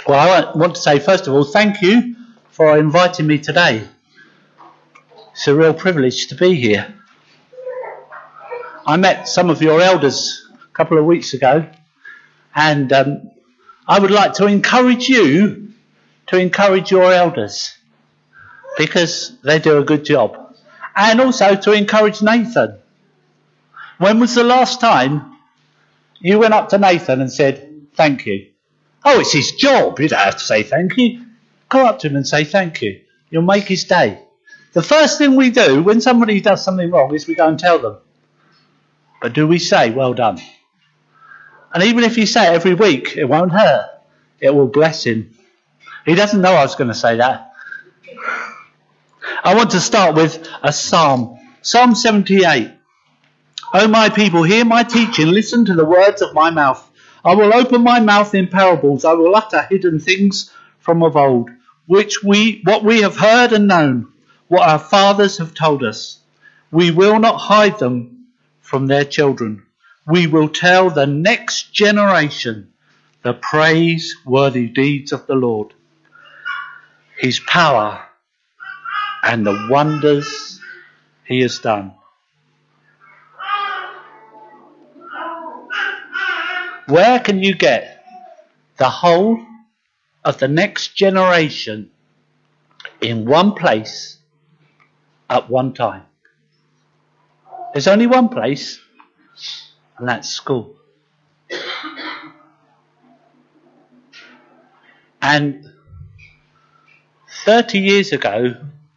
Well, I want to say, first of all, thank you for inviting me today. It's a real privilege to be here. I met some of your elders a couple of weeks ago, and I would like to encourage you to encourage your elders, because they do a good job. And also to encourage Nathan. When was the last time you went up to Nathan and said, thank you? Oh, it's his job. You don't have to say thank you. Go up to him and say thank you. You'll make his day. The first thing we do when somebody does something wrong is we go and tell them. But do we say, well done? And even if you say it every week, it won't hurt. It will bless him. He doesn't know I was going to say that. I want to start with a psalm. Psalm 78. O my people, hear my teaching. Listen to the words of my mouth. I will open my mouth in parables. I will utter hidden things from of old, what we have heard and known, what our fathers have told us. We will not hide them from their children. We will tell the next generation the praiseworthy deeds of the Lord, his power and the wonders he has done. Where can you get the whole of the next generation in one place at one time? There's only one place, and that's school. And 30 years ago,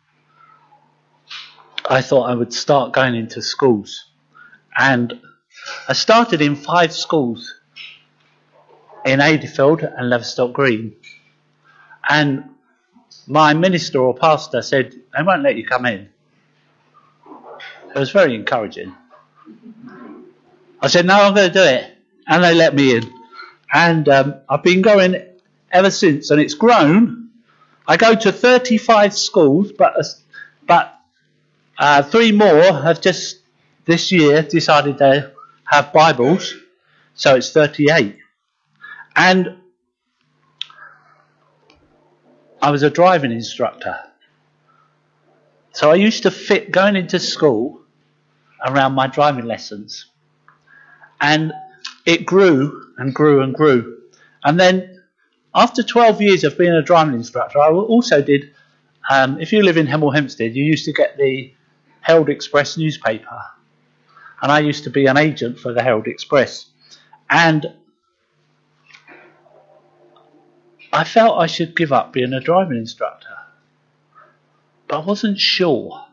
I thought I would start going into schools. And I started in 5 schools in Adeyfield and Leverstock Green. And my minister or pastor said, they won't let you come in. It was very encouraging. I said, no, I'm going to do it. And they let me in. And I've been going ever since, and it's grown. I go to 35 schools, but 3 more have just this year decided to have Bibles, so it's 38. And I was a driving instructor. So I used to fit going into school around my driving lessons. And it grew and grew and grew. And then after 12 years of being a driving instructor, I also did, if you live in Hemel Hempstead, you used to get the Herald Express newspaper. And I used to be an agent for the Herald Express. And I felt I should give up being a driving instructor, but I wasn't sure.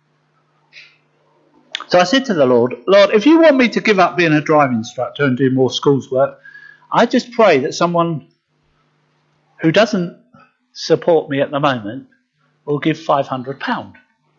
So I said to the Lord, if you want me to give up being a driving instructor and do more schools work, I just pray that someone who doesn't support me at the moment will give £500.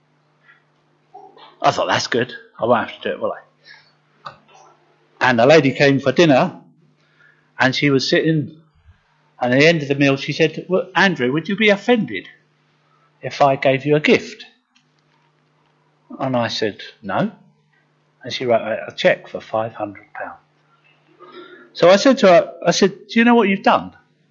I thought, that's good. I won't have to do it, will I? And a lady came for dinner, and she was sitting. And at the end of the meal, she said, well, Andrew, would you be offended if I gave you a gift? And I said, no. And she wrote a cheque for £500. So I said to her, do you know what you've done?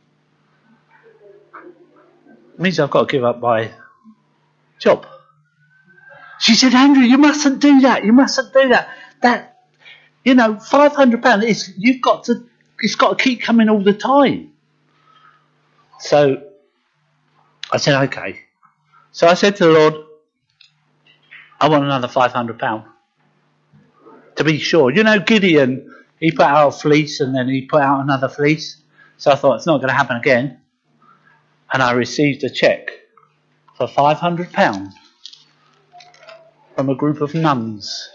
It means I've got to give up my job. She said, Andrew, you mustn't do that. You mustn't do that. That, £500 it's got to keep coming all the time. So I said, okay. So I said to the Lord, I want another £500 to be sure. Gideon, he put out a fleece and then he put out another fleece. So I thought, it's not going to happen again. And I received a cheque for £500 from a group of nuns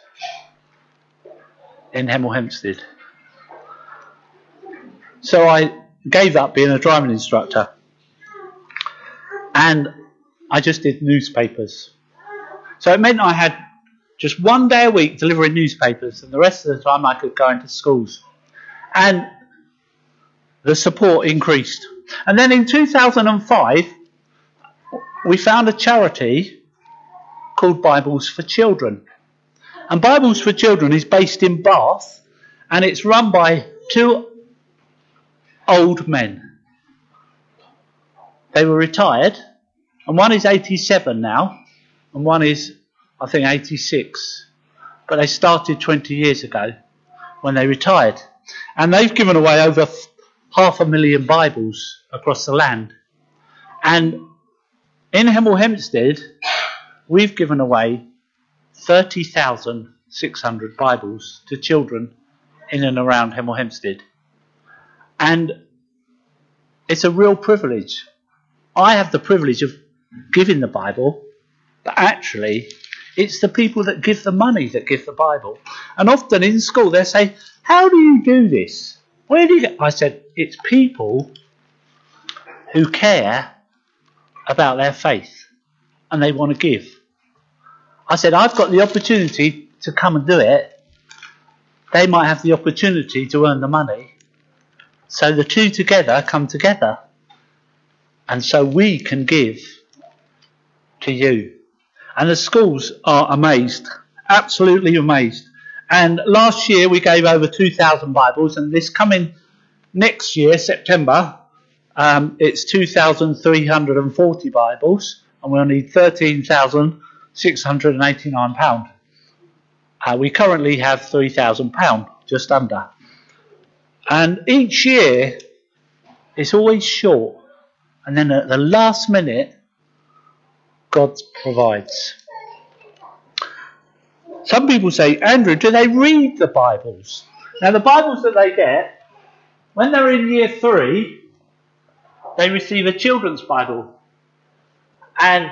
in Hemel Hempstead. So I gave up being a driving instructor. And I just did newspapers. So it meant I had just 1 day a week delivering newspapers, and the rest of the time I could go into schools. And the support increased. And then in 2005, we found a charity called Bibles for Children. And Bibles for Children is based in Bath, and it's run by 2 old men. They were retired, and one is 87 now, and one is, I think, 86. But they started 20 years ago when they retired. And they've given away over 500,000 Bibles across the land. And in Hemel Hempstead, we've given away 30,600 Bibles to children in and around Hemel Hempstead. And it's a real privilege. I have the privilege of giving the Bible, but actually it's the people that give the money that give the Bible. And often in school they say, how do you do this? Where do you get? I said, it's people who care about their faith and they want to give. I said, I've got the opportunity to come and do it. They might have the opportunity to earn the money. So the two together come together. And so we can give to you. And the schools are amazed, absolutely amazed. And last year we gave over 2,000 Bibles, and this coming next year, September, it's 2,340 Bibles, and we'll need £13,689. We currently have £3,000, just under. And each year it's always short, and then at the last minute God provides. Some people say, Andrew, do they read the Bibles? Now the Bibles that they get, when they're in year 3, they receive a children's Bible. And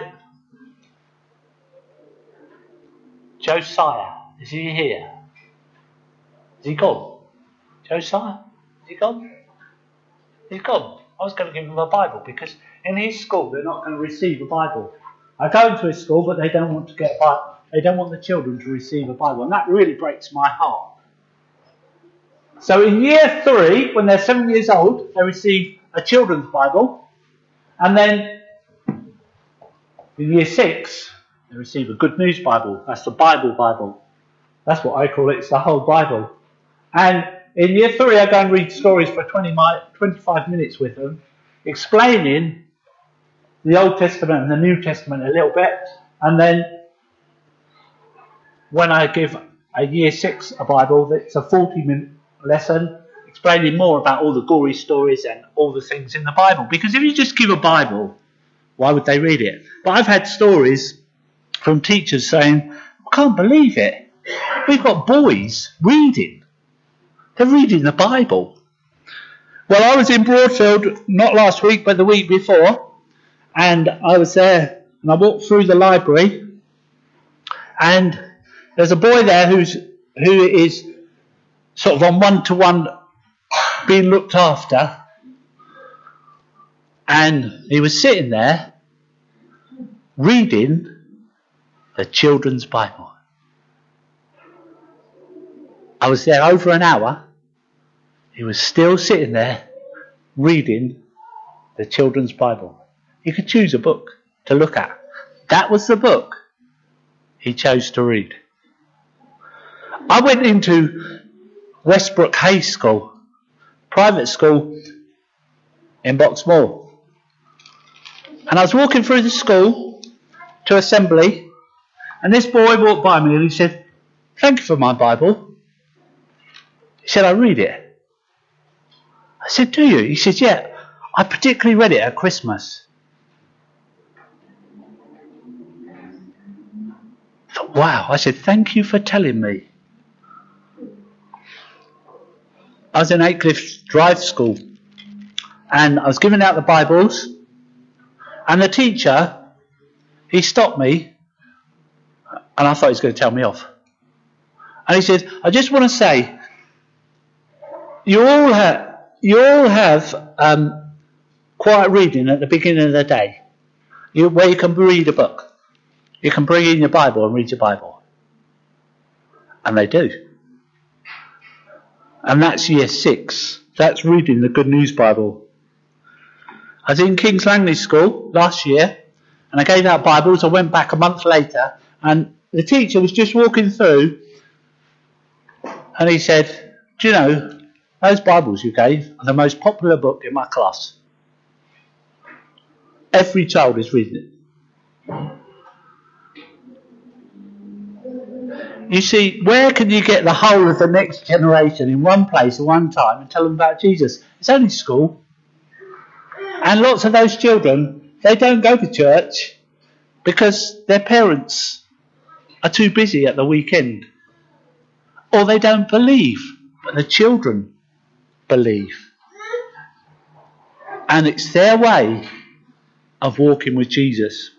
Josiah, is he here? Is he gone? Josiah, is he gone? He's gone. I was going to give him a Bible because in his school they're not going to receive a Bible. I go into his school, but they don't want to get a Bible. They don't want the children to receive a Bible, and that really breaks my heart. So in year 3, when they're 7 years old, they receive a children's Bible, and then in year 6, they receive a Good News Bible. That's the Bible. That's what I call it. It's the whole Bible. And in year 3, I go and read stories for 25 minutes with them, explaining the Old Testament and the New Testament a little bit. And then when I give a year 6 a Bible, it's a 40-minute lesson explaining more about all the gory stories and all the things in the Bible. Because if you just give a Bible, why would they read it? But I've had stories from teachers saying, I can't believe it. We've got boys reading. They're reading the Bible. Well, I was in Broadfield, not last week, but the week before, and I was there, and I walked through the library, and there's a boy there who is sort of on one-to-one being looked after, and he was sitting there reading the children's Bible. I was there over an hour. He was still sitting there reading the children's Bible. You could choose a book to look at. That was the book he chose to read. I went into Westbrook Hayes School, private school in Boxmoor. And I was walking through the school to assembly, and this boy walked by me and he said, "Thank you for my Bible." He said, "I read it." I said, "Do you?" He said, "Yeah, I particularly read it at Christmas." I thought, wow. I said, "Thank you for telling me." I was in Aycliffe Drive School, and I was giving out the Bibles, and the teacher, he stopped me, and I thought he was going to tell me off. And he said, "I just want to say, you all have quiet reading at the beginning of the day, where you can read a book. You can bring in your Bible and read your Bible." And they do. And that's year 6. That's reading the Good News Bible. I was in King's Langley School last year, and I gave out Bibles. I went back a month later, and the teacher was just walking through, and he said, "Do you know, those Bibles you gave are the most popular book in my class." Every child is reading it. You see, where can you get the whole of the next generation in one place at one time and tell them about Jesus? It's only school. And lots of those children, they don't go to church because their parents are too busy at the weekend. Or they don't believe, but the children believe. And it's their way of walking with Jesus.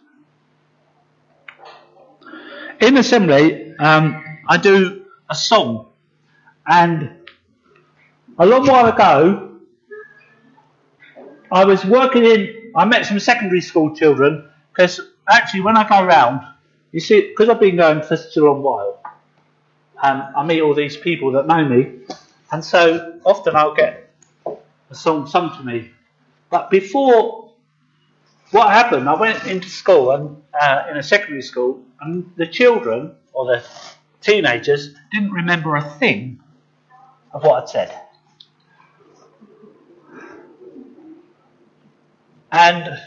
In assembly, I do a song, and a long while ago, I was I met some secondary school children, because actually when I go around, you see, because I've been going for such a long while, I meet all these people that know me, and so often I'll get a song sung to me. But before, what happened, I went into school, and in a secondary school, and the children, or the teenagers, didn't remember a thing of what I'd said. And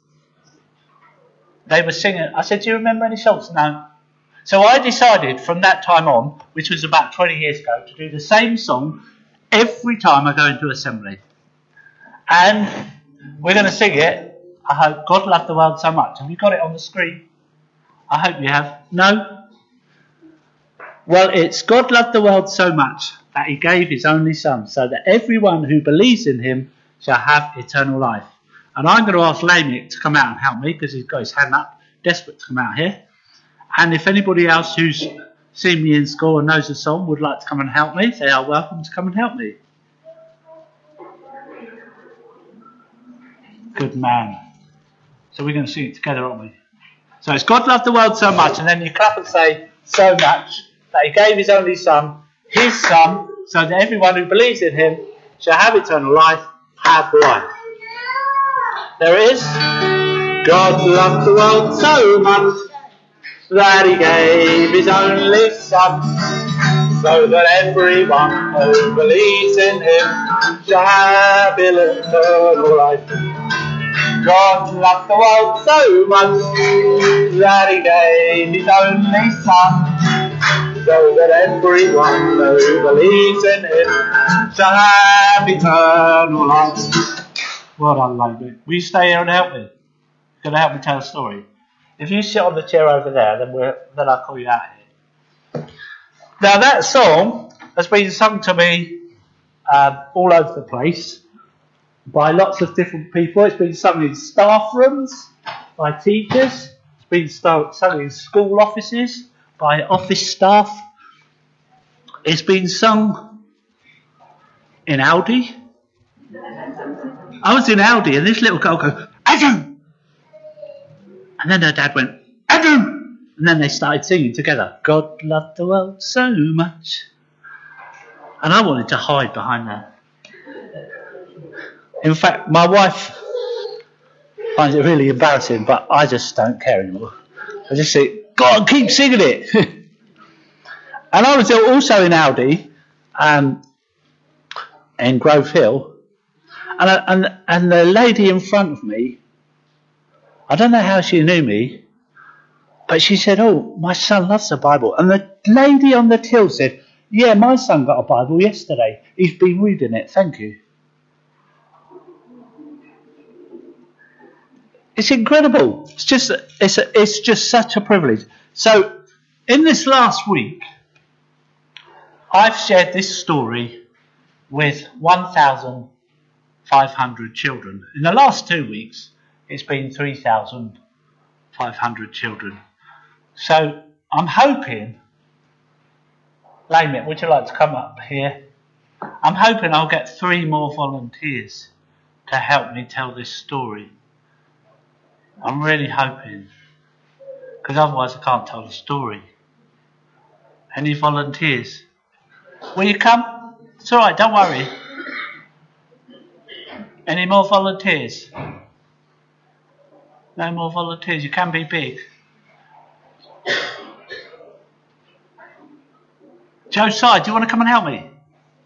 they were singing. I said, do you remember any songs? No. So I decided from that time on, which was about 20 years ago, to do the same song every time I go into assembly. And we're going to sing it. I hope. God loved the world so much. Have you got it on the screen? I hope you have. No? Well, it's God loved the world so much that he gave his only son, so that everyone who believes in him shall have eternal life. And I'm going to ask Lamech to come out and help me, because he's got his hand up, desperate to come out here. And if anybody else who's seen me in school and knows the song would like to come and help me, they are welcome to come and help me. Good man. So we're going to sing it together, aren't we? So it's God loved the world so much, and then you clap and say, so much, that he gave his only son, his son, so that everyone who believes in him shall have eternal life, have life. There it is. God loved the world so much that he gave his only son, so that everyone who believes in him shall have eternal life. God loved the world so much that he gave his only son, so that everyone who believes in him shall have eternal life. Well done, Lamech. Will you stay here and help me? You're going to help me tell a story. If you sit on the chair over there, then I'll call you out here. Now that song has been sung to me all over the place by lots of different people. It's been sung in staff rooms by teachers. It's been sung in school offices by office staff. It's been sung in Aldi. I was in Aldi and this little girl goes, Andrew! And then her dad went, Andrew! And then they started singing together, God loved the world so much. And I wanted to hide behind that. In fact, my wife finds it really embarrassing, but I just don't care anymore. I just say, go on, keep singing it. And I was also in Aldi, in Grove Hill, and the lady in front of me, I don't know how she knew me, but she said, oh, my son loves the Bible. And the lady on the till said, yeah, my son got a Bible yesterday. He's been reading it, thank you. It's incredible. It's just such a privilege. So, in this last week, I've shared this story with 1,500 children. In the last 2 weeks, it's been 3,500 children. So, I'm hoping, Lamech, would you like to come up here? I'm hoping I'll get 3 more volunteers to help me tell this story. I'm really hoping, because otherwise I can't tell the story. Any volunteers? Will you come? It's all right, don't worry. Any more volunteers? No more volunteers. You can be big. Josiah, do you want to come and help me?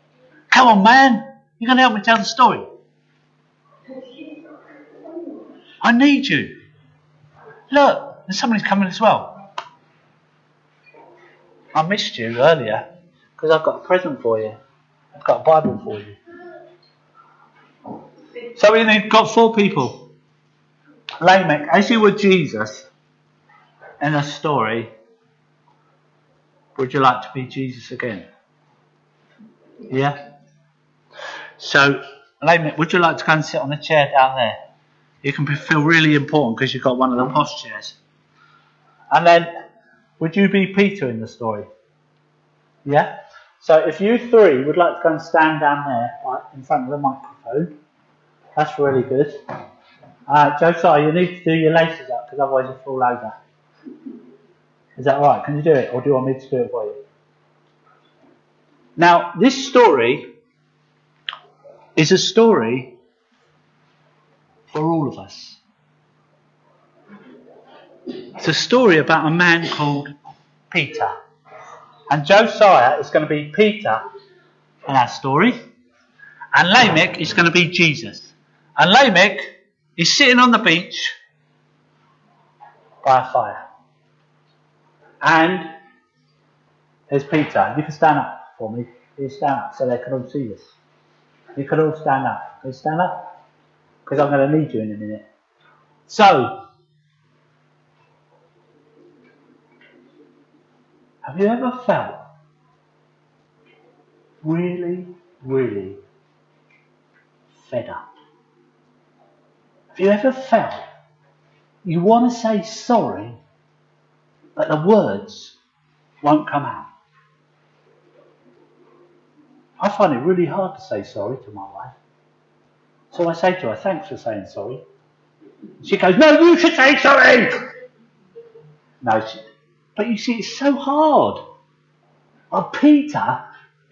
Come on, man. You're going to help me tell the story. I need you. Look, there's somebody's coming as well. I missed you earlier because I've got a present for you. I've got a Bible for you. So we've got 4 people. Lamech, as you were Jesus in a story, would you like to be Jesus again? Yeah? So, Lamech, would you like to go and sit on a chair down there? You can feel really important because you've got one of the posh chairs. And then, would you be Peter in the story? Yeah? So if you 3 would like to go and stand down there right, in front of the microphone, that's really good. Josiah, you need to do your laces up because otherwise you'll fall over. Is that right? Can you do it? Or do you want me to do it for you? Now, this story is a story for all of us. It's a story about a man called Peter. And Josiah is going to be Peter in our story. And Lamech is going to be Jesus. And Lamech is sitting on the beach by a fire. And there's Peter. You can stand up for me. You stand up so they can all see this. You can all stand up. Can you stand up? Because I'm going to need you in a minute. So, have you ever felt really, really fed up? Have you ever felt you want to say sorry, but the words won't come out? I find it really hard to say sorry to my wife. So I say to her, thanks for saying sorry. She goes, no, you should say sorry! No, but you see, it's so hard. Well, Peter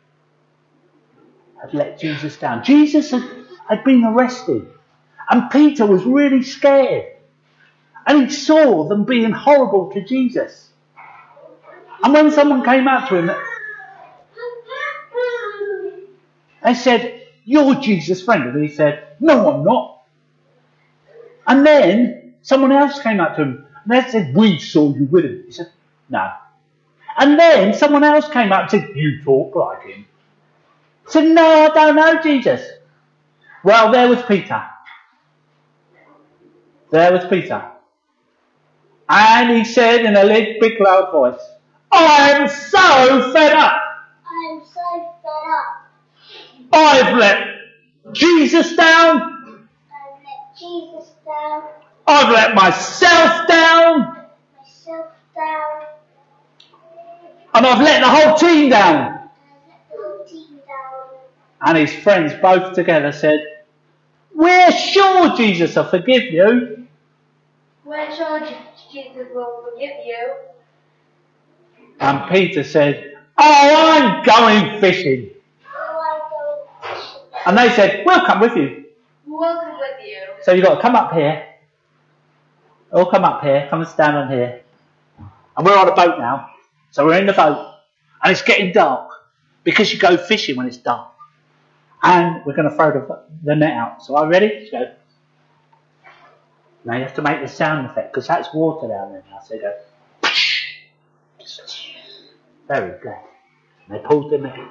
had let Jesus down. Jesus had been arrested. And Peter was really scared. And he saw them being horrible to Jesus. And when someone came up to him, they said, you're Jesus' friend. And he said, no, I'm not. And then someone else came up to him. And they said, we saw you with him. He said, no. And then someone else came up and said, you talk like him. He said, no, I don't know Jesus. Well, there was Peter. There was Peter. And he said in a big loud voice, I'm so fed up. I'm so fed up. I've let Jesus down. I've let Jesus down. I've let myself down. Myself down. And I've let the whole team down. And I've let the whole team down. And his friends both together said, we're sure Jesus will forgive you. We're sure Jesus will forgive you. And Peter said, oh, I'm going fishing. Oh, I'm going fishing. And they said, we'll come with you. We'll come with you. So you've got to come up here. All come up here. Come and stand on here. And we're on a boat now. So we're in the boat. And it's getting dark. Because you go fishing when it's dark. And we're going to throw the net out. So are you ready? Let's go. Now you have to make the sound effect. Because that's water down there now. So you go. Very good. And they pulled the net.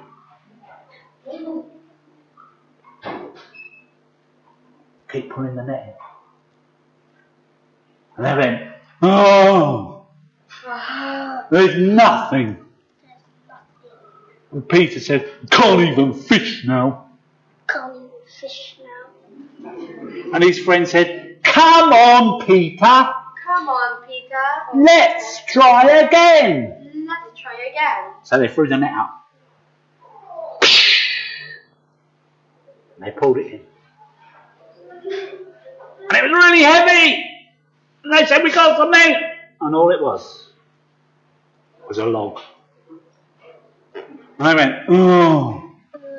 Keep pulling the net in. And they went, oh, there's nothing. And Peter said, can't even fish now. Can't even fish now. And his friend said, come on, Peter. Come on, Peter. Let's try again. Let's try again. So they threw the net out. And they pulled it in. And it was really heavy. And they said, we got some net. And all it was a log. And they went, oh.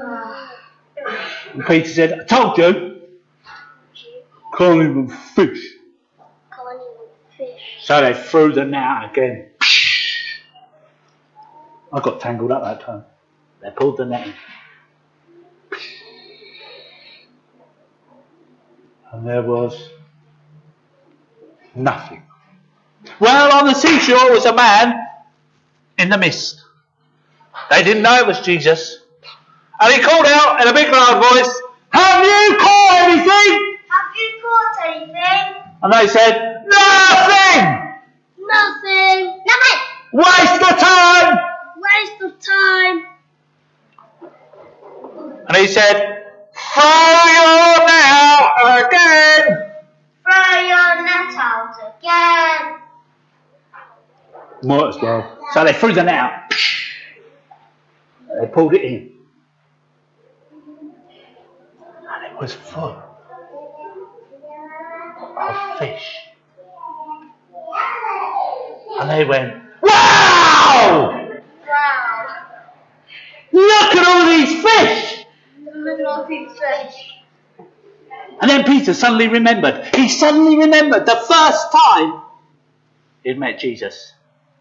And Peter said, I told you. Can't even fish. Can't even fish. So they threw the net out again. I got tangled up that time. They pulled the net in. And there was Nothing. Well, on the seashore was a man in the mist. They didn't know it was Jesus. And he called out in a big loud voice, "Have you caught anything?" Have you caught anything? And they said, "Nothing! Nothing. Nothing. Waste of time!" Waste of time. And he said, "Throw your net out again." Throw your net out again. Might as well. So they threw the net out. They pulled it in. And it was full of fish. And they went, "Wow! Wow. Look at all these fish!" Look at all these fish. And then Peter suddenly remembered. He suddenly remembered the first time he'd met Jesus.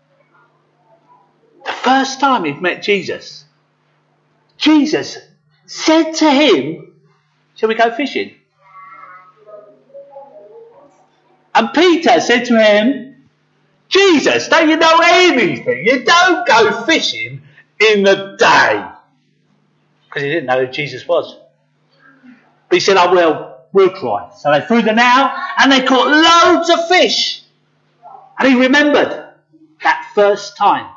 The first time he'd met Jesus. Jesus said to him, "Shall we go fishing?" And Peter said to him, "Jesus, don't you know anything? You don't go fishing in the day." Because he didn't know who Jesus was. But he said, "Oh, well, we'll try." So they threw the net out and they caught loads of fish. And he remembered that first time.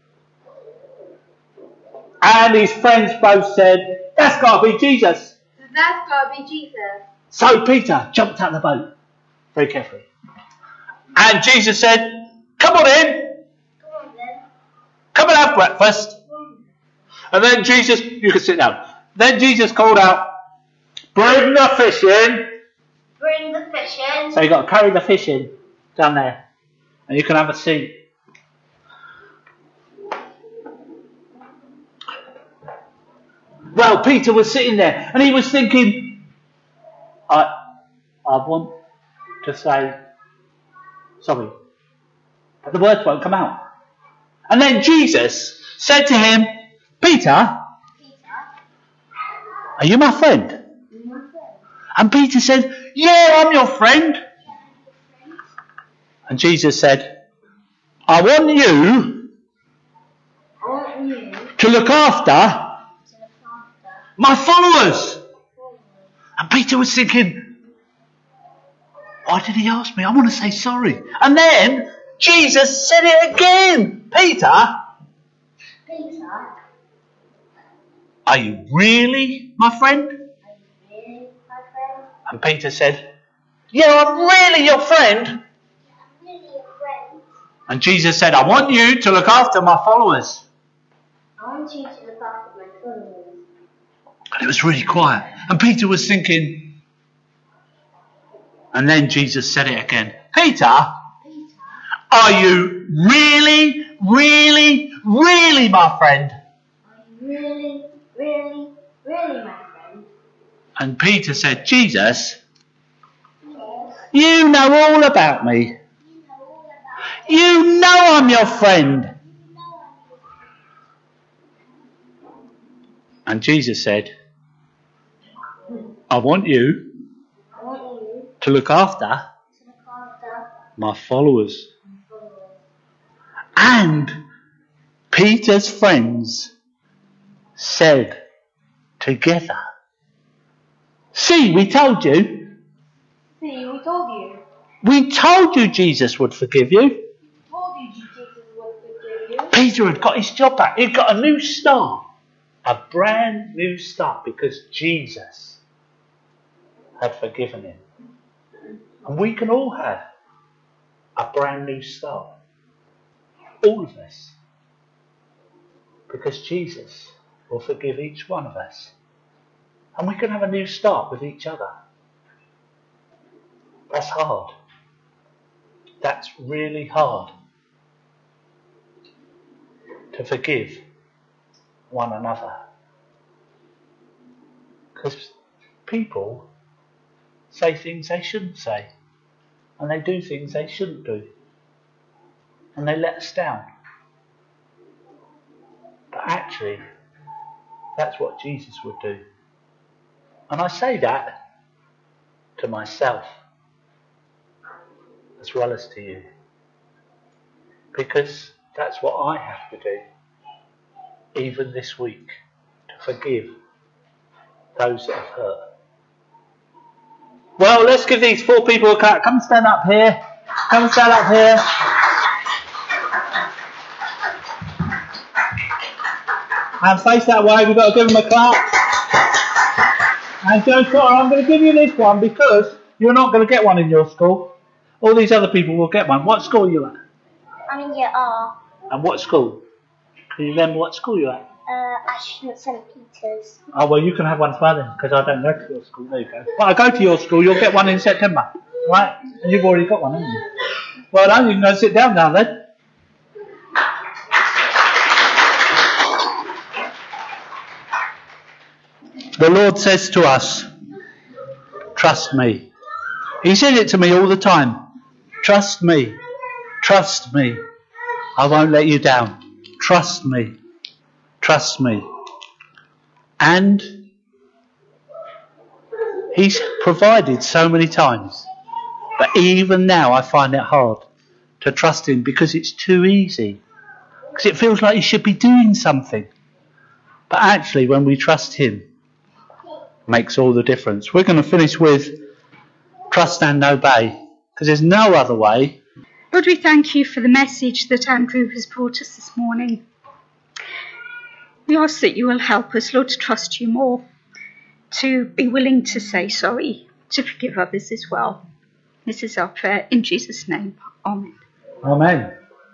And his friends both said, "That's got to be Jesus." That's got to be Jesus. So Peter jumped out of the boat very carefully. And Jesus said, "Come on in. Come on then. Come and have breakfast." And then Jesus, you can sit down. Then Jesus called out, "Bring the fish in." Bring the fish in. So you've got to carry the fish in down there. And you can have a seat. Well, Peter was sitting there and he was thinking, I want to say sorry, but the words won't come out. And then Jesus said to him, "Peter, are you my friend?" And Peter said, "Yeah, I'm your friend." And Jesus said, I want you to look after my followers." And Peter was thinking, why did he ask me? I want to say sorry. And then Jesus said it again. "Peter, are you really my friend?" And Peter said, "Yeah, I'm really your friend." And Jesus said, "I want you to look after my followers." I want you to look after my followers. And it was really quiet. And Peter was thinking, and then Jesus said it again. "Peter, are you really, really, really my friend?" Are you really, really, really my friend? And Peter said, "Jesus, you know all about me. You know I'm your friend." And Jesus said, I want you to look after my followers. And Peter's friends said together, "See, we told you. See, we told you. We told you Jesus would forgive you." We told you Jesus would forgive you. Peter had got his job back. He'd got a new start. A brand new start because Jesus had forgiven him. And we can all have a brand new start. All of us. Because Jesus will forgive each one of us. And we can have a new start with each other. That's hard. That's really hard. To forgive one another. Because people say things they shouldn't say. And they do things they shouldn't do. And they let us down. But actually, that's what Jesus would do. And I say that to myself. as well as to you. Because that's what I have to do, even this week, to forgive those that have hurt. Well, let's give these 4 people a clap. Come stand up here. Come stand up here. And face that way. We've got to give them a clap. And Joe Potter, I'm going to give you this one because you're not going to get one in your school. All these other people will get one. What school are you at? I'm in year R. And what school? Can you remember what school you're at? Ashton St Peter's. Oh, well, you can have one as well then, because I don't go to your school. There you go. Well, I go to your school, you'll get one in September. Right? And you've already got one, haven't you? Well done, you can go sit down now then. The Lord says to us, trust me. He said it to me all the time. Trust me. Trust me. I won't let you down. Trust me. Trust me. And He's provided so many times. But even now I find it hard to trust Him because it's too easy. Because it feels like He should be doing something. But actually when we trust Him, it makes all the difference. We're going to finish with trust and obey. Because there's no other way. Lord, we thank you for the message that Andrew has brought us this morning. We ask that you will help us, Lord, to trust you more, to be willing to say sorry, to forgive others as well. This is our prayer in Jesus' name. Amen. Amen.